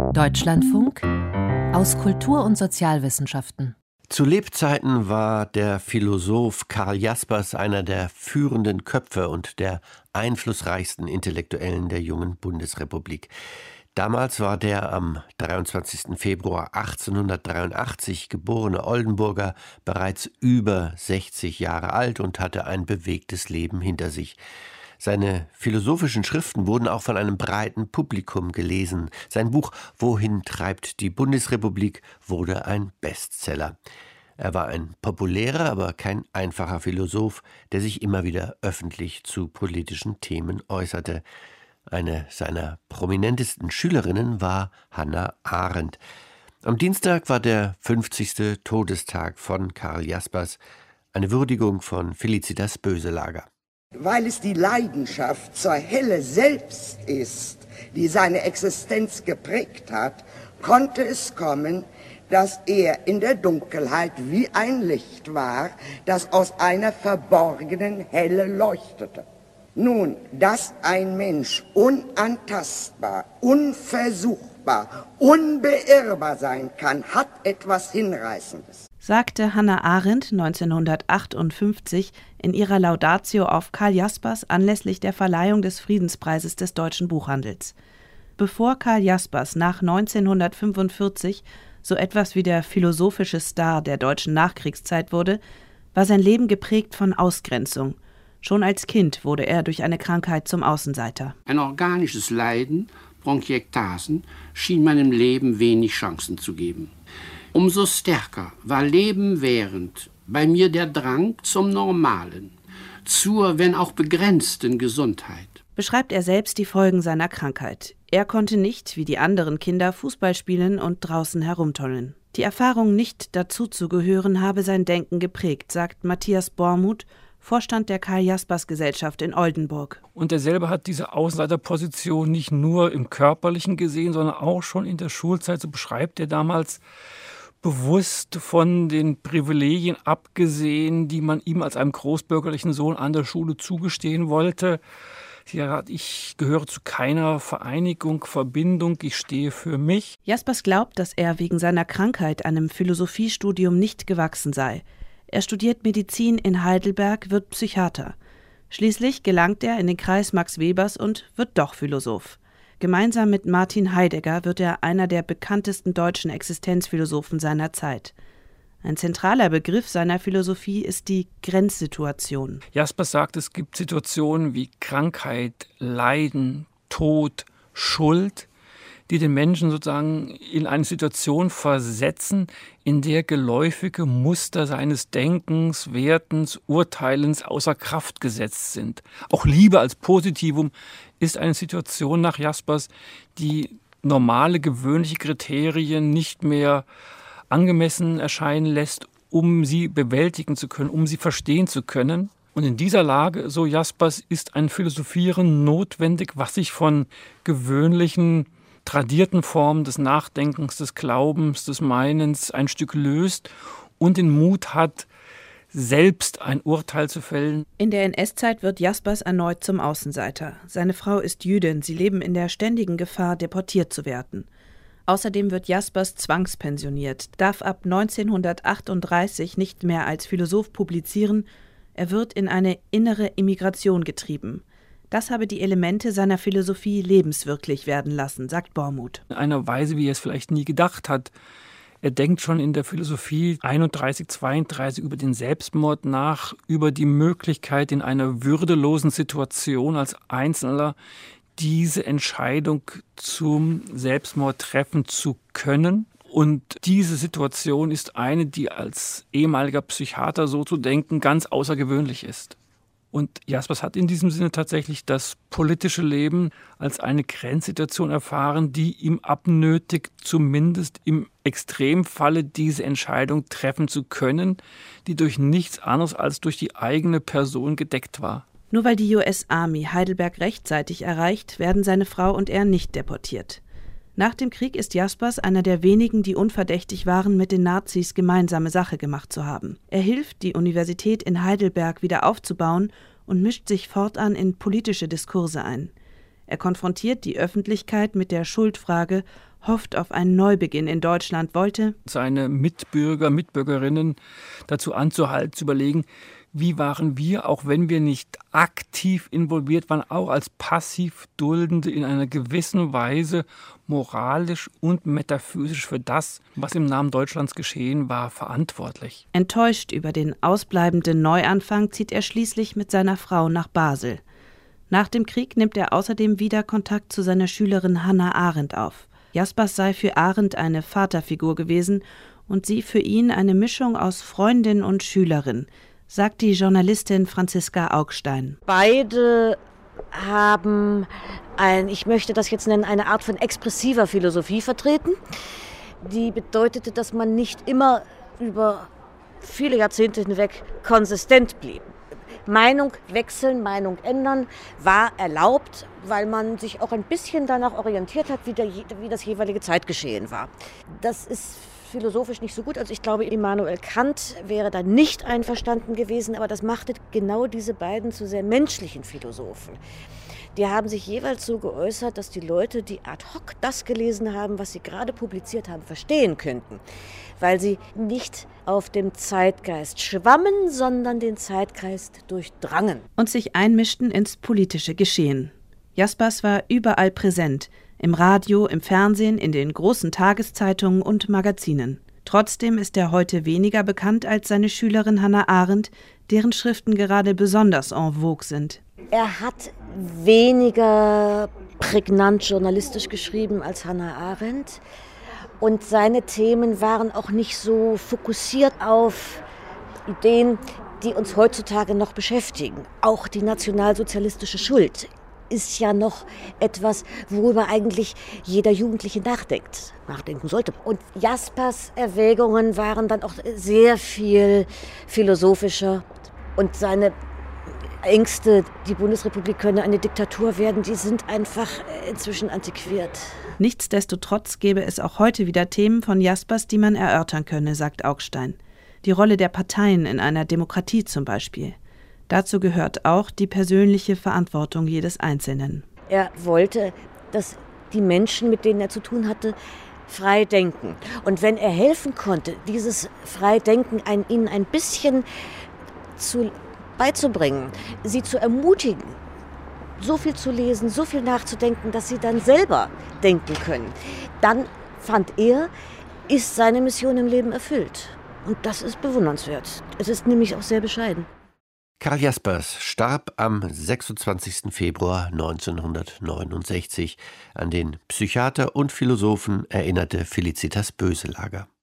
Deutschlandfunk aus Kultur- und Sozialwissenschaften. Zu Lebzeiten war der Philosoph Karl Jaspers einer der führenden Köpfe und der einflussreichsten Intellektuellen der jungen Bundesrepublik. Damals war der am 23. Februar 1883 geborene Oldenburger bereits über 60 Jahre alt und hatte ein bewegtes Leben hinter sich. Seine philosophischen Schriften wurden auch von einem breiten Publikum gelesen. Sein Buch »Wohin treibt die Bundesrepublik« wurde ein Bestseller. Er war ein populärer, aber kein einfacher Philosoph, der sich immer wieder öffentlich zu politischen Themen äußerte. Eine seiner prominentesten Schülerinnen war Hannah Arendt. Am Dienstag war der 50. Todestag von Karl Jaspers, eine Würdigung von Felicitas Böselager. Weil es die Leidenschaft zur Helle selbst ist, die seine Existenz geprägt hat, konnte es kommen, dass er in der Dunkelheit wie ein Licht war, das aus einer verborgenen Helle leuchtete. Nun, dass ein Mensch unantastbar, unversuchbar, unbeirrbar sein kann, hat etwas Hinreißendes, sagte Hannah Arendt 1958 in ihrer Laudatio auf Karl Jaspers anlässlich der Verleihung des Friedenspreises des deutschen Buchhandels. Bevor Karl Jaspers nach 1945 so etwas wie der philosophische Star der deutschen Nachkriegszeit wurde, war sein Leben geprägt von Ausgrenzung. Schon als Kind wurde er durch eine Krankheit zum Außenseiter. Ein organisches Leiden, Bronchiektasen, schien meinem Leben wenig Chancen zu geben. Umso stärker war lebenswährend bei mir der Drang zum Normalen, zur, wenn auch begrenzten Gesundheit. Beschreibt er selbst die Folgen seiner Krankheit. Er konnte nicht, wie die anderen Kinder, Fußball spielen und draußen herumtollen. Die Erfahrung, nicht dazuzugehören, habe sein Denken geprägt, sagt Matthias Bormuth, Vorstand der Karl-Jaspers-Gesellschaft in Oldenburg. Und er selber hat diese Außenseiterposition nicht nur im Körperlichen gesehen, sondern auch schon in der Schulzeit. So beschreibt er damals, bewusst von den Privilegien abgesehen, die man ihm als einem großbürgerlichen Sohn an der Schule zugestehen wollte. Ich gehöre zu keiner Vereinigung, Verbindung, ich stehe für mich. Jaspers glaubt, dass er wegen seiner Krankheit einem Philosophiestudium nicht gewachsen sei. Er studiert Medizin in Heidelberg, wird Psychiater. Schließlich gelangt er in den Kreis Max Webers und wird doch Philosoph. Gemeinsam mit Martin Heidegger wird er einer der bekanntesten deutschen Existenzphilosophen seiner Zeit. Ein zentraler Begriff seiner Philosophie ist die Grenzsituation. Jaspers sagt, es gibt Situationen wie Krankheit, Leiden, Tod, Schuld, die den Menschen sozusagen in eine Situation versetzen, in der geläufige Muster seines Denkens, Wertens, Urteilens außer Kraft gesetzt sind. Auch Liebe als Positivum ist eine Situation nach Jaspers, die normale, gewöhnliche Kriterien nicht mehr angemessen erscheinen lässt, um sie bewältigen zu können, um sie verstehen zu können. Und in dieser Lage, so Jaspers, ist ein Philosophieren notwendig, was sich von gewöhnlichen, tradierten Formen des Nachdenkens, des Glaubens, des Meinens ein Stück löst und den Mut hat, selbst ein Urteil zu fällen. In der NS-Zeit wird Jaspers erneut zum Außenseiter. Seine Frau ist Jüdin, sie leben in der ständigen Gefahr, deportiert zu werden. Außerdem wird Jaspers zwangspensioniert, darf ab 1938 nicht mehr als Philosoph publizieren, er wird in eine innere Immigration getrieben. Das habe die Elemente seiner Philosophie lebenswirklich werden lassen, sagt Bormuth. In einer Weise, wie er es vielleicht nie gedacht hat. Er denkt schon in der Philosophie 31, 32 über den Selbstmord nach, über die Möglichkeit, in einer würdelosen Situation als Einzelner diese Entscheidung zum Selbstmord treffen zu können. Und diese Situation ist eine, die als ehemaliger Psychiater so zu denken ganz außergewöhnlich ist. Und Jaspers hat in diesem Sinne tatsächlich das politische Leben als eine Grenzsituation erfahren, die ihm abnötigt, zumindest im Extremfalle diese Entscheidung treffen zu können, die durch nichts anderes als durch die eigene Person gedeckt war. Nur weil die US Army Heidelberg rechtzeitig erreicht, werden seine Frau und er nicht deportiert. Nach dem Krieg ist Jaspers einer der wenigen, die unverdächtig waren, mit den Nazis gemeinsame Sache gemacht zu haben. Er hilft, die Universität in Heidelberg wieder aufzubauen und mischt sich fortan in politische Diskurse ein. Er konfrontiert die Öffentlichkeit mit der Schuldfrage hofft auf einen Neubeginn in Deutschland, wollte seine Mitbürger, Mitbürgerinnen dazu anzuhalten, zu überlegen, wie waren wir, auch wenn wir nicht aktiv involviert waren, auch als passiv Duldende in einer gewissen Weise moralisch und metaphysisch für das, was im Namen Deutschlands geschehen war, verantwortlich. Enttäuscht über den ausbleibenden Neuanfang zieht er schließlich mit seiner Frau nach Basel. Nach dem Krieg nimmt er außerdem wieder Kontakt zu seiner Schülerin Hannah Arendt auf. Jaspers sei für Arendt eine Vaterfigur gewesen und sie für ihn eine Mischung aus Freundin und Schülerin, sagt die Journalistin Franziska Augstein. Beide haben ich möchte das jetzt nennen, eine Art von expressiver Philosophie vertreten. Die bedeutete, dass man nicht immer über viele Jahrzehnte hinweg konsistent blieb. Meinung wechseln, Meinung ändern war erlaubt, weil man sich auch ein bisschen danach orientiert hat, wie das jeweilige Zeitgeschehen war. Das ist philosophisch nicht so gut. Also ich glaube, Immanuel Kant wäre da nicht einverstanden gewesen, aber das machte genau diese beiden zu sehr menschlichen Philosophen. Die haben sich jeweils so geäußert, dass die Leute, die ad hoc das gelesen haben, was sie gerade publiziert haben, verstehen könnten, weil sie nicht auf dem Zeitgeist schwammen, sondern den Zeitgeist durchdrangen. Und sich einmischten ins politische Geschehen. Jaspers war überall präsent, im Radio, im Fernsehen, in den großen Tageszeitungen und Magazinen. Trotzdem ist er heute weniger bekannt als seine Schülerin Hannah Arendt, deren Schriften gerade besonders en vogue sind. Er hat weniger prägnant journalistisch geschrieben als Hannah Arendt. Und seine Themen waren auch nicht so fokussiert auf Ideen, die uns heutzutage noch beschäftigen. Auch die nationalsozialistische Schuld ist ja noch etwas, worüber eigentlich jeder Jugendliche nachdenken sollte. Und Jaspers Erwägungen waren dann auch sehr viel philosophischer. Und seine Ängste, die Bundesrepublik könne eine Diktatur werden, die sind einfach inzwischen antiquiert. Nichtsdestotrotz gäbe es auch heute wieder Themen von Jaspers, die man erörtern könne, sagt Augstein. Die Rolle der Parteien in einer Demokratie zum Beispiel. Dazu gehört auch die persönliche Verantwortung jedes Einzelnen. Er wollte, dass die Menschen, mit denen er zu tun hatte, frei denken. Und wenn er helfen konnte, dieses Freidenken ihnen ein bisschen beizubringen, sie zu ermutigen, so viel zu lesen, so viel nachzudenken, dass sie dann selber denken können, dann fand er, ist seine Mission im Leben erfüllt. Und das ist bewundernswert. Es ist nämlich auch sehr bescheiden. Karl Jaspers starb am 26. Februar 1969. An den Psychiater und Philosophen erinnerte Felicitas Böselager.